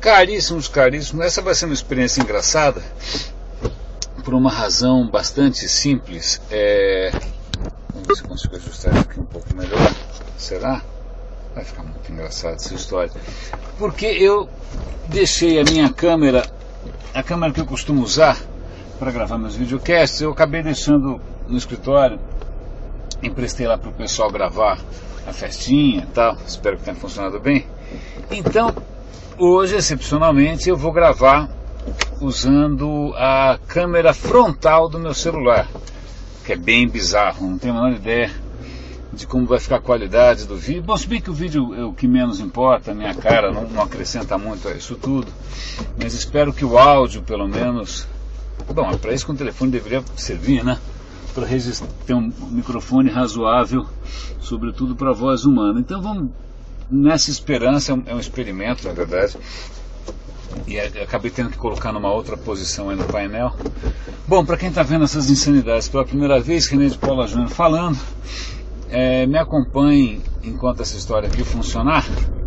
Caríssimos, caríssimos, essa vai ser uma experiência engraçada por uma razão bastante simples. Vamos ver se eu consigo ajustar isso aqui um pouco melhor. Será? Vai ficar muito engraçado essa história. Porque eu deixei a minha câmera, a câmera que eu costumo usar para gravar meus videocasts, eu acabei deixando no escritório, emprestei lá para o pessoal gravar a festinha e tal, espero que tenha funcionado bem. Então, hoje, excepcionalmente, eu vou gravar usando a câmera frontal do meu celular, que é bem bizarro, não tenho a menor ideia de como vai ficar a qualidade do vídeo. Bom, se bem que o vídeo é o que menos importa, a minha cara não acrescenta muito a isso tudo, mas espero que o áudio, pelo menos... Bom, para isso que um telefone deveria servir, né? Para ter um microfone razoável, sobretudo para a voz humana. Então vamos nessa esperança, é um experimento, na verdade, e acabei tendo que colocar numa outra posição aí no painel. Bom, para quem está vendo essas insanidades pela primeira vez, René de Paula Júnior falando, me acompanhe enquanto essa história aqui funcionar.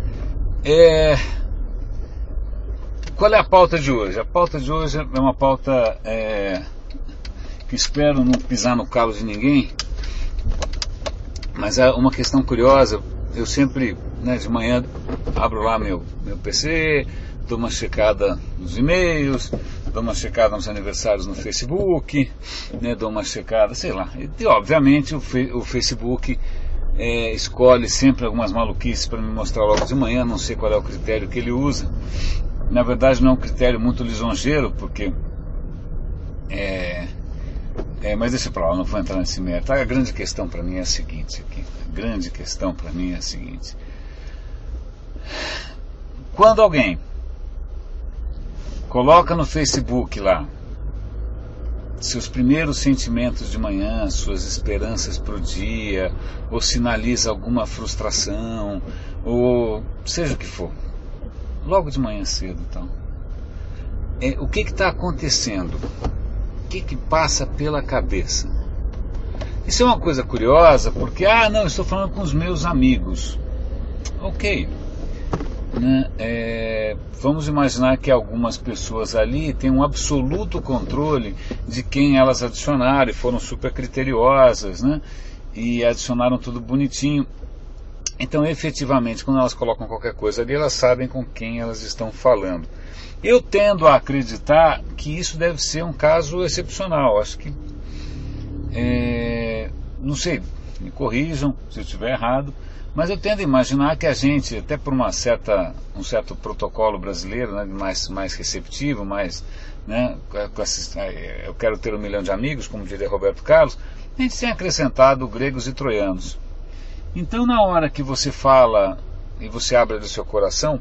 Qual é a pauta de hoje? A pauta de hoje é uma pauta que espero não pisar no calo de ninguém, mas é uma questão curiosa. Eu sempre, de manhã, abro lá meu PC, dou uma checada nos e-mails, dou uma checada nos aniversários no Facebook, dou uma checada, sei lá. E obviamente o Facebook escolhe sempre algumas maluquices para me mostrar logo de manhã, não sei qual é o critério que ele usa. Na verdade não é um critério muito lisonjeiro, porque mas deixa pra lá, não vou entrar nesse mérito. A grande questão para mim é a seguinte aqui. A grande questão para mim é a seguinte. Quando alguém coloca no Facebook lá seus primeiros sentimentos de manhã, suas esperanças para o dia, ou sinaliza alguma frustração, ou seja o que for, logo de manhã cedo, então, o que está acontecendo? O que passa pela cabeça? Isso é uma coisa curiosa, porque, não, eu estou falando com os meus amigos. Ok. Vamos imaginar que algumas pessoas ali têm um absoluto controle de quem elas adicionaram, e foram super criteriosas, e adicionaram tudo bonitinho. Então, efetivamente, quando elas colocam qualquer coisa ali, elas sabem com quem elas estão falando. Eu tendo a acreditar que isso deve ser um caso excepcional. Acho que, não sei, me corrijam se eu estiver errado, mas eu tendo a imaginar que a gente, até por um certo protocolo brasileiro, mais receptivo, mais, eu quero ter 1 milhão de amigos, como diria Roberto Carlos, a gente tem acrescentado gregos e troianos. Então, na hora que você fala e você abre do seu coração,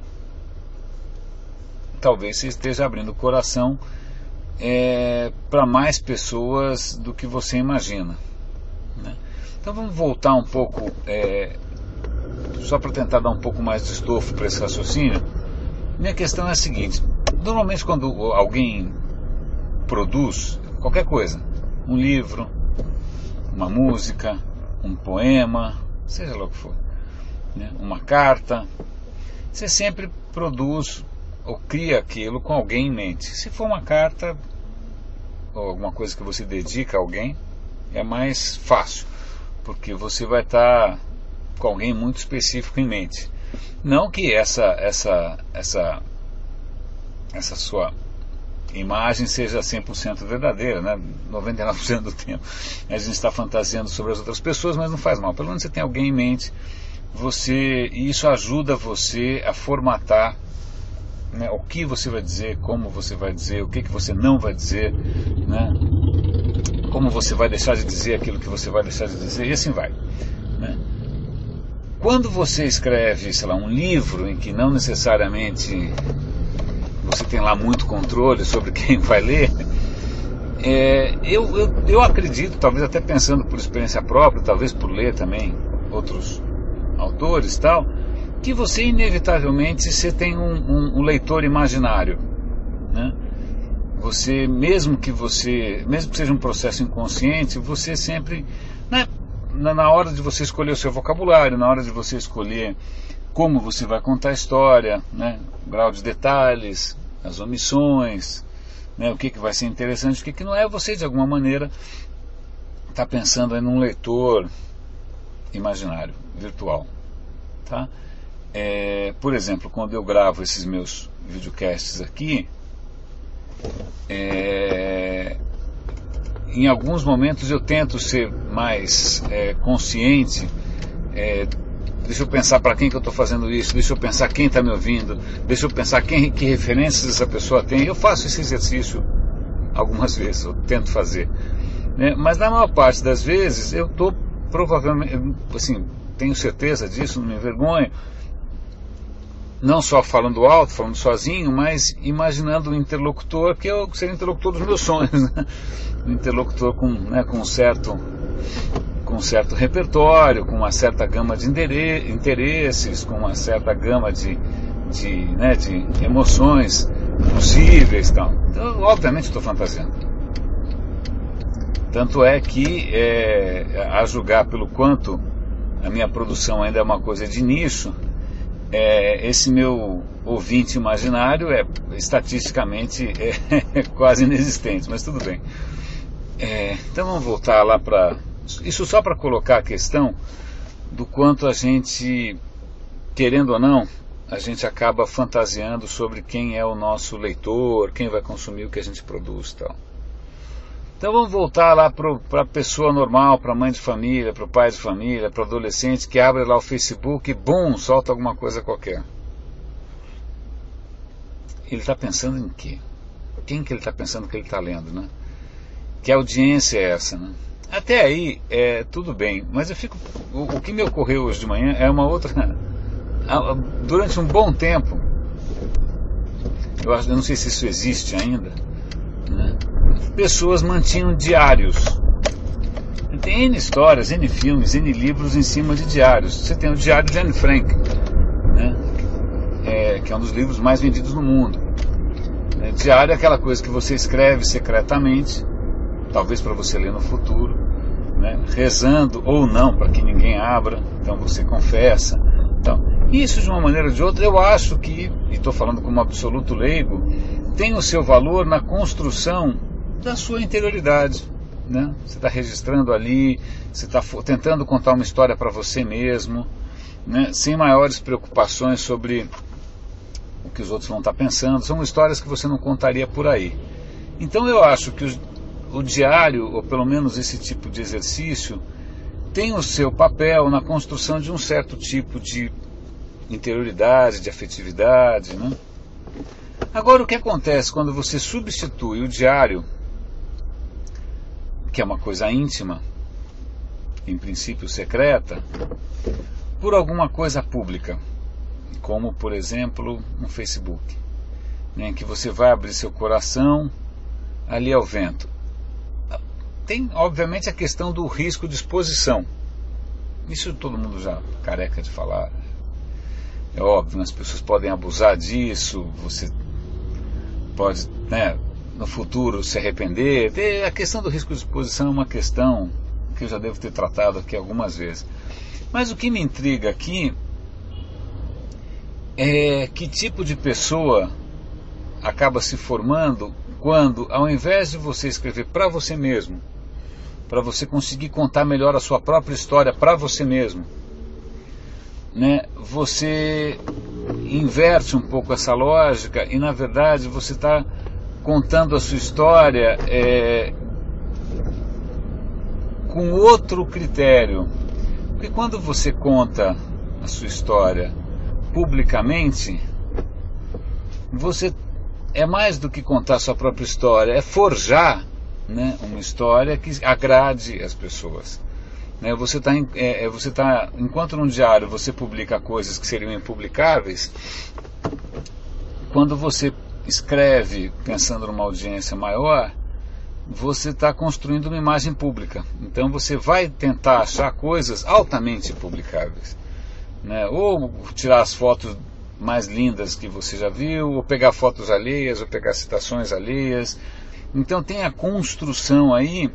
talvez você esteja abrindo o coração para mais pessoas do que você imagina. Então vamos voltar um pouco, só para tentar dar um pouco mais de estofo para esse raciocínio. Minha questão é a seguinte: normalmente quando alguém produz qualquer coisa, um livro, uma música, um poema, seja lá o que for, uma carta, você sempre produz ou cria aquilo com alguém em mente. Se for uma carta ou alguma coisa que você dedica a alguém, é mais fácil, porque você vai estar com alguém muito específico em mente. Não que essa sua imagem seja 100% verdadeira, 99% do tempo a gente está fantasiando sobre as outras pessoas, mas não faz mal, pelo menos você tem alguém em mente, e isso ajuda você a formatar o que você vai dizer, como você vai dizer, o que você não vai dizer, como você vai deixar de dizer aquilo que você vai deixar de dizer, e assim vai. Quando você escreve, sei lá, um livro em que não necessariamente você tem lá muito controle sobre quem vai ler, eu acredito, talvez até pensando por experiência própria, talvez por ler também outros autores e tal, que você inevitavelmente tem um leitor imaginário, Você, mesmo que seja um processo inconsciente, você sempre, na hora de você escolher o seu vocabulário, na hora de você escolher como você vai contar a história, né? O grau de detalhes, as omissões, né? O que vai ser interessante, o que não é. Você de alguma maneira está pensando aí num leitor imaginário, virtual, tá? Por exemplo, quando eu gravo esses meus videocasts aqui, em alguns momentos eu tento ser mais consciente. Deixa eu pensar para quem que eu estou fazendo isso, deixa eu pensar quem está me ouvindo, deixa eu pensar que referências essa pessoa tem. Eu faço esse exercício algumas vezes, eu tento fazer, né? Mas na maior parte das vezes eu estou provavelmente, assim, tenho certeza disso, não me envergonho, não só falando alto, falando sozinho, mas imaginando um interlocutor que eu seria o interlocutor dos meus sonhos, né? Um interlocutor com um certo repertório, com uma certa gama de interesses, com uma certa gama de emoções possíveis, tal. Então, obviamente estou fantasiando. Tanto é que, a julgar pelo quanto a minha produção ainda é uma coisa de nicho, esse meu ouvinte imaginário estatisticamente quase inexistente, mas tudo bem. Então vamos voltar lá para... Isso só para colocar a questão do quanto a gente, querendo ou não, a gente acaba fantasiando sobre quem é o nosso leitor, quem vai consumir o que a gente produz e tal. Então vamos voltar lá para a pessoa normal, para a mãe de família, para o pai de família, para o adolescente que abre lá o Facebook e bum, solta alguma coisa qualquer. Ele está pensando em quê? Quem que ele está pensando que ele está lendo, né? Que audiência é essa, né? Até aí, tudo bem, mas o que me ocorreu hoje de manhã é uma outra... Durante um bom tempo, eu não sei se isso existe ainda, né? Pessoas mantinham diários. Tem N histórias, N filmes, N livros em cima de diários. Você tem o Diário de Anne Frank, né? Que é um dos livros mais vendidos no mundo. Diário é aquela coisa que você escreve secretamente, talvez para você ler no futuro, né? Rezando ou não para que ninguém abra, então você confessa. Então, isso de uma maneira ou de outra, eu acho que, e estou falando como absoluto leigo, tem o seu valor na construção da sua interioridade, né? Você está registrando ali, você está tentando contar uma história para você mesmo, né? Sem maiores preocupações sobre o que os outros vão estar pensando. São histórias que você não contaria por aí. Então eu acho que o diário, ou pelo menos esse tipo de exercício, tem o seu papel na construção de um certo tipo de interioridade, de afetividade, né? Agora, o que acontece quando você substitui o diário, que é uma coisa íntima, em princípio secreta, por alguma coisa pública, como, por exemplo, um Facebook, né, em que você vai abrir seu coração ali ao vento. Tem, obviamente, a questão do risco de exposição. Isso todo mundo já careca de falar. É óbvio, as pessoas podem abusar disso, você pode, né, no futuro se arrepender. A questão do risco de exposição é uma questão que eu já devo ter tratado aqui algumas vezes. Mas o que me intriga aqui é que tipo de pessoa acaba se formando quando, ao invés de você escrever para você mesmo, para você conseguir contar melhor a sua própria história para você mesmo, né, você inverte um pouco essa lógica e, na verdade, você está contando a sua história com outro critério. Porque quando você conta a sua história publicamente, você é mais do que contar a sua própria história, é forjar, né, uma história que agrade as pessoas. Né, você tá, enquanto num diário você publica coisas que seriam impublicáveis, quando você escreve pensando numa audiência maior, você está construindo uma imagem pública. Então você vai tentar achar coisas altamente publicáveis, né? Ou tirar as fotos mais lindas que você já viu, ou pegar fotos alheias, ou pegar citações alheias. Então tem a construção aí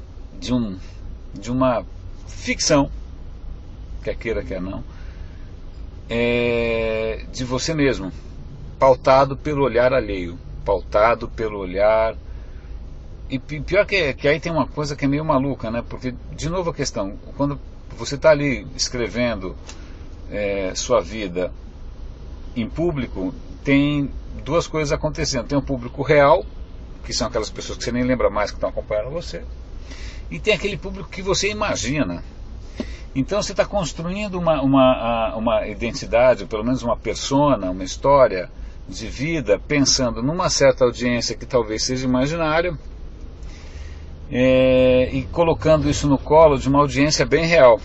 de uma ficção, quer queira, quer não, de você mesmo, pautado pelo olhar alheio, pautado pelo olhar. E pior que aí tem uma coisa que é meio maluca, né? Porque, de novo a questão, quando você está ali escrevendo sua vida em público, tem duas coisas acontecendo. Tem um público real, que são aquelas pessoas que você nem lembra mais que estão acompanhando você, e tem aquele público que você imagina. Então você está construindo uma identidade, ou pelo menos uma persona, uma história de vida, pensando numa certa audiência que talvez seja imaginária, e colocando isso no colo de uma audiência bem real.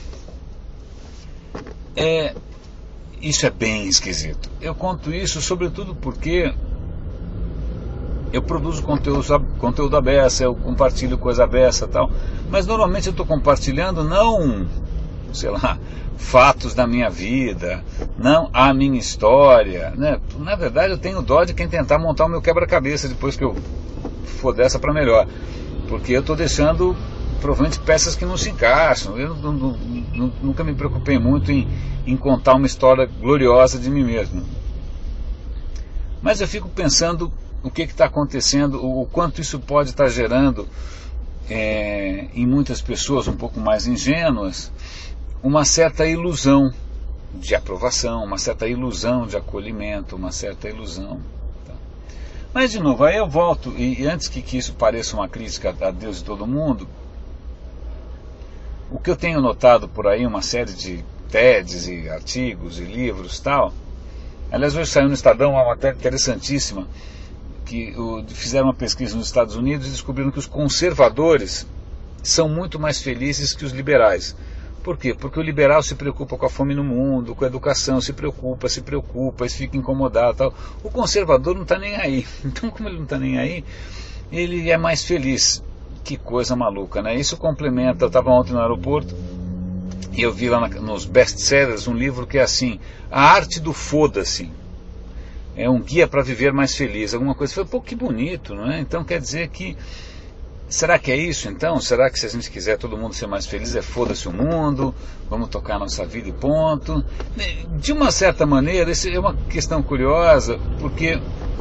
Isso é bem esquisito. Eu conto isso sobretudo porque eu produzo conteúdo à beça, eu compartilho coisa à beça e tal, mas normalmente eu estou compartilhando não, sei lá, fatos da minha vida, não a minha história, né? Na verdade eu tenho dó de quem tentar montar o meu quebra-cabeça depois que eu for dessa para melhor, porque eu estou deixando provavelmente peças que não se encaixam. Eu nunca me preocupei muito em contar uma história gloriosa de mim mesmo, mas eu fico pensando o que está acontecendo, o quanto isso pode estar gerando em muitas pessoas um pouco mais ingênuas, uma certa ilusão de aprovação, uma certa ilusão de acolhimento, uma certa ilusão. Tá? Mas, de novo, aí eu volto, e antes que isso pareça uma crítica a Deus e todo mundo, o que eu tenho notado por aí, uma série de TEDs e artigos e livros e tal, aliás, hoje saiu no Estadão uma matéria interessantíssima, que fizeram uma pesquisa nos Estados Unidos e descobriram que os conservadores são muito mais felizes que os liberais. Por quê? Porque o liberal se preocupa com a fome no mundo, com a educação, se preocupa, fica incomodado, tal. O conservador não está nem aí. Então, como ele não está nem aí, ele é mais feliz. Que coisa maluca, né? Isso complementa. Eu estava ontem no aeroporto e eu vi lá nos best-sellers um livro que é assim: A Arte do Foda-se. É um guia para viver mais feliz, alguma coisa. Foi, pô, que bonito, não é? Então quer dizer que, será que é isso então? Será que se a gente quiser todo mundo ser mais feliz, foda-se o mundo, vamos tocar a nossa vida e ponto? De uma certa maneira, isso é uma questão curiosa, porque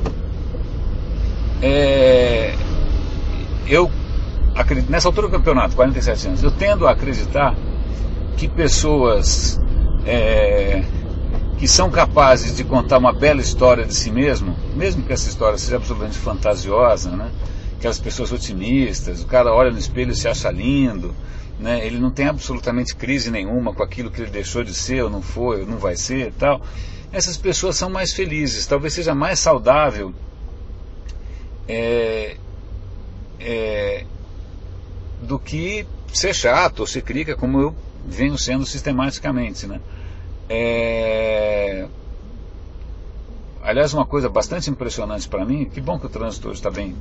eu acredito, nessa altura do campeonato, 47 anos, eu tendo a acreditar que pessoas que são capazes de contar uma bela história de si mesmo que essa história seja absolutamente fantasiosa, né? Aquelas pessoas otimistas, o cara olha no espelho e se acha lindo, né? Ele não tem absolutamente crise nenhuma com aquilo que ele deixou de ser, ou não foi, ou não vai ser e tal. Essas pessoas são mais felizes, talvez seja mais saudável do que ser chato ou ser crítica, como eu venho sendo sistematicamente, né? Aliás, uma coisa bastante impressionante para mim, que bom que o trânsito hoje está bem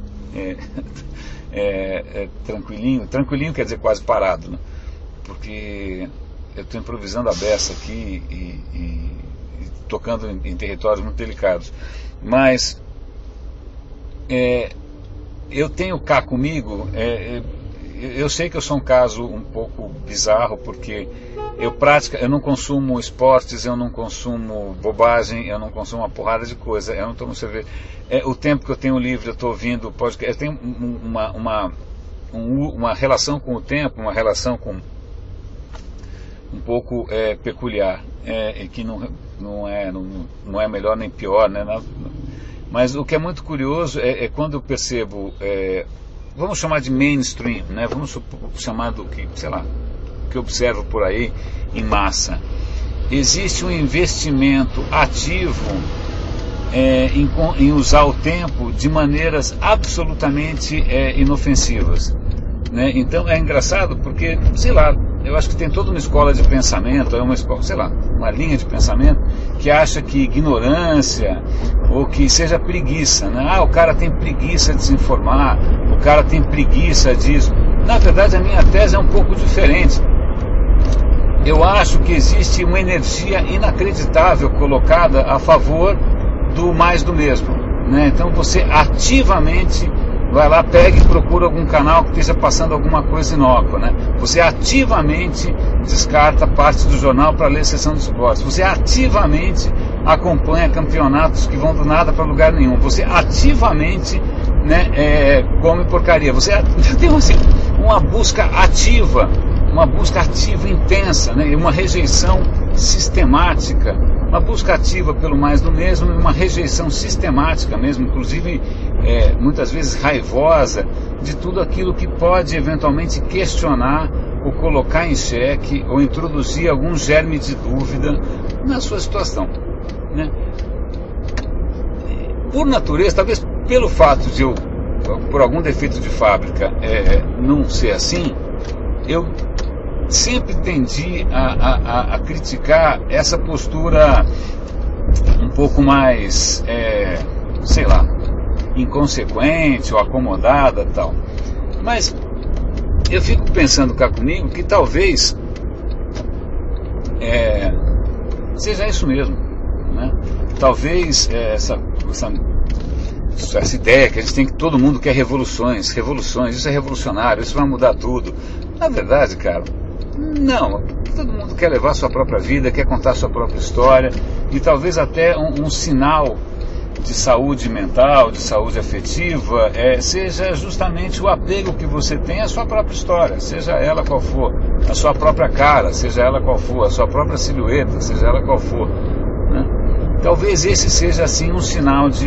tranquilinho quer dizer quase parado, né? Porque eu estou improvisando a beça aqui e tocando em territórios muito delicados, mas eu tenho cá comigo, eu sei que eu sou um caso um pouco bizarro, porque eu não consumo esportes, eu não consumo bobagem, eu não consumo uma porrada de coisa, eu não tomo cerveja. O tempo que eu tenho livre, eu estou ouvindo podcast, eu tenho uma relação com o tempo, uma relação com um pouco peculiar, que não é melhor nem pior, né? Mas o que é muito curioso é quando eu percebo, vamos chamar de mainstream, né? Vamos chamar do que, sei lá, que eu observo por aí em massa. Existe um investimento ativo em usar o tempo de maneiras absolutamente inofensivas, né? Então é engraçado porque, sei lá, eu acho que tem toda uma escola de pensamento, uma linha de pensamento que acha que ignorância ou que seja preguiça, né? O cara tem preguiça de se informar, o cara tem preguiça disso. Na verdade, a minha tese é um pouco diferente. Eu acho que existe uma energia inacreditável colocada a favor do mais do mesmo, né? Então você ativamente vai lá, pega e procura algum canal que esteja passando alguma coisa inócua, né? Você ativamente descarta parte do jornal para ler a seção de esportes. Você ativamente acompanha campeonatos que vão do nada para lugar nenhum. Você ativamente, né, come porcaria. Você tem assim, uma busca ativa intensa, né, e uma rejeição sistemática, uma busca ativa pelo mais do mesmo e uma rejeição sistemática mesmo, inclusive muitas vezes raivosa, de tudo aquilo que pode eventualmente questionar ou colocar em xeque ou introduzir algum germe de dúvida na sua situação, né? Por natureza, talvez pelo fato de eu, por algum defeito de fábrica, não ser assim, eu sempre tendi a criticar essa postura um pouco mais, sei lá, inconsequente ou acomodada e tal. Mas eu fico pensando cá comigo que talvez seja isso mesmo, né? Talvez essa ideia que a gente tem que todo mundo quer revoluções, isso é revolucionário, isso vai mudar tudo. Na verdade, cara, não, todo mundo quer levar a sua própria vida, quer contar a sua própria história, e talvez até um sinal de saúde mental, de saúde afetiva, seja justamente o apego que você tem à sua própria história, seja ela qual for, a sua própria cara, seja ela qual for, a sua própria silhueta, seja ela qual for, né? Talvez esse seja assim um sinal do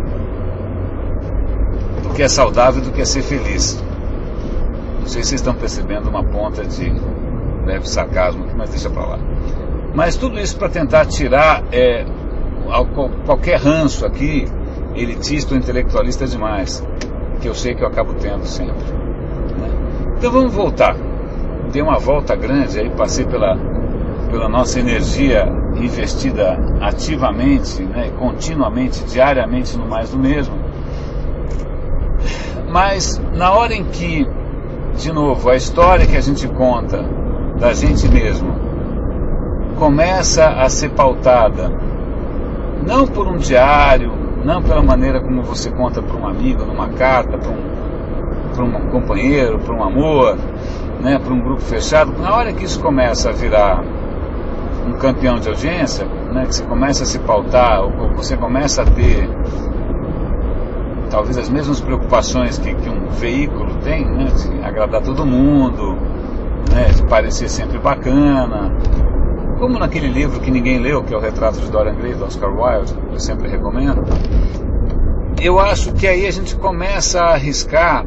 que é saudável, do que é ser feliz. Não sei se vocês estão percebendo uma ponta de leve sarcasmo aqui, mas deixa pra lá. Mas tudo isso para tentar tirar qualquer ranço aqui, elitista ou intelectualista demais, que eu sei que eu acabo tendo sempre, né? Então vamos voltar. Dei uma volta grande aí, passei pela nossa energia investida ativamente, né, continuamente, diariamente no mais do mesmo. Mas na hora em que, de novo, a história que a gente conta da gente mesmo começa a ser pautada não por um diário, não pela maneira como você conta para um amigo, numa carta, para um companheiro, para um amor, né, para um grupo fechado, na hora que isso começa a virar um campeão de audiência, né, que você começa a se pautar, ou você começa a ter talvez as mesmas preocupações que um veículo tem, né, de agradar todo mundo, né, de parecer sempre bacana, como naquele livro que ninguém leu, que é o Retrato de Dorian Gray, do Oscar Wilde, que eu sempre recomendo. Eu acho que aí a gente começa a arriscar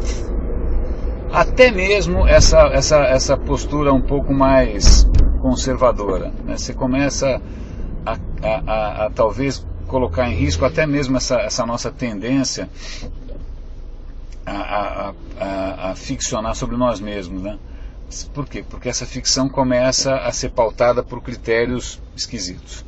até mesmo essa postura um pouco mais conservadora, né? Você começa a talvez colocar em risco até mesmo essa nossa tendência a ficcionar sobre nós mesmos, né? Por quê? Porque essa ficção começa a ser pautada por critérios esquisitos.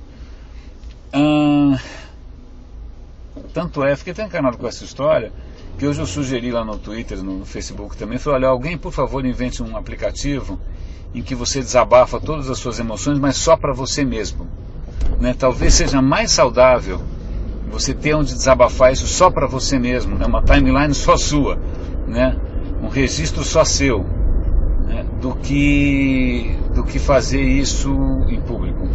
Tanto fiquei tão encanado com essa história, que hoje eu sugeri lá no Twitter, no Facebook também, falei, olha, alguém por favor invente um aplicativo em que você desabafa todas as suas emoções, mas só para você mesmo, né? Talvez seja mais saudável você ter onde desabafar isso só para você mesmo, né? Uma timeline só sua, né? Um registro só seu, né? do que fazer isso em público.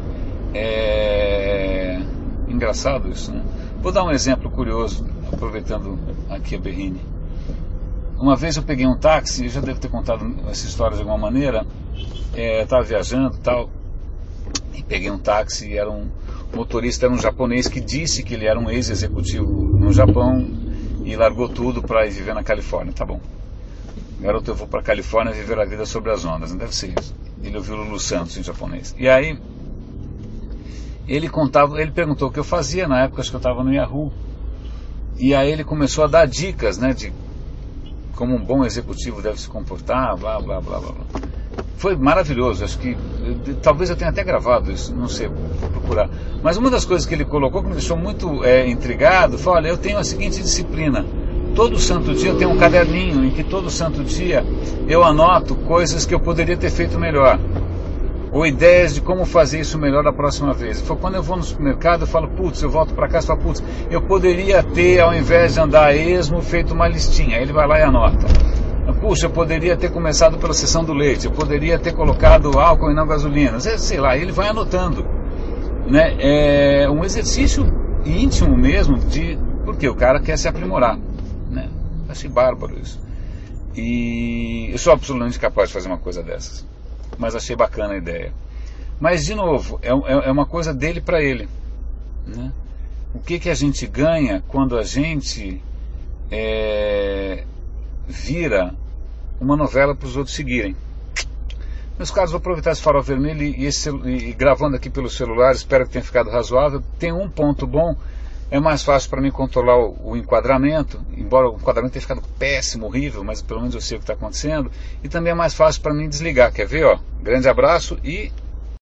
É engraçado isso, né? Vou dar um exemplo curioso, aproveitando aqui a Berrine. Uma vez eu peguei um táxi, eu já devo ter contado essa história de alguma maneira, eu estava viajando e tal, e peguei um táxi, e o motorista era um japonês que disse que ele era um ex-executivo no Japão e largou tudo para ir viver na Califórnia. Tá bom, garoto, eu vou para a Califórnia viver a vida sobre as ondas, não deve ser isso. Ele ouviu Lulu Santos em japonês. E aí ele perguntou o que eu fazia na época, acho que eu estava no Yahoo, e aí ele começou a dar dicas, né, de como um bom executivo deve se comportar, blá blá blá blá. Foi maravilhoso, acho que talvez eu tenha até gravado isso, não sei, vou procurar. Mas uma das coisas que ele colocou que me deixou muito intrigado foi, olha, eu tenho a seguinte disciplina, todo santo dia eu tenho um caderninho em que todo santo dia eu anoto coisas que eu poderia ter feito melhor, ou ideias de como fazer isso melhor da próxima vez. Quando eu vou no supermercado, eu falo, putz, eu volto para casa e falo, putz, eu poderia ter, ao invés de andar a esmo, feito uma listinha. Aí ele vai lá e anota. Puxa, eu poderia ter começado pela seção do leite, eu poderia ter colocado álcool e não gasolina, sei lá, ele vai anotando, né? É um exercício íntimo mesmo, porque o cara quer se aprimorar, né? Achei bárbaro isso. E eu sou absolutamente capaz de fazer uma coisa dessas, mas achei bacana a ideia. Mas, de novo, é uma coisa dele para ele, né? O que a gente ganha quando a gente vira uma novela para os outros seguirem? Meus caros, vou aproveitar esse farol vermelho e gravando aqui pelo celular, espero que tenha ficado razoável. Tem um ponto bom, é mais fácil para mim controlar o enquadramento, embora o enquadramento tenha ficado péssimo, horrível, mas pelo menos eu sei o que está acontecendo, e também é mais fácil para mim desligar. Quer ver? Ó? Grande abraço e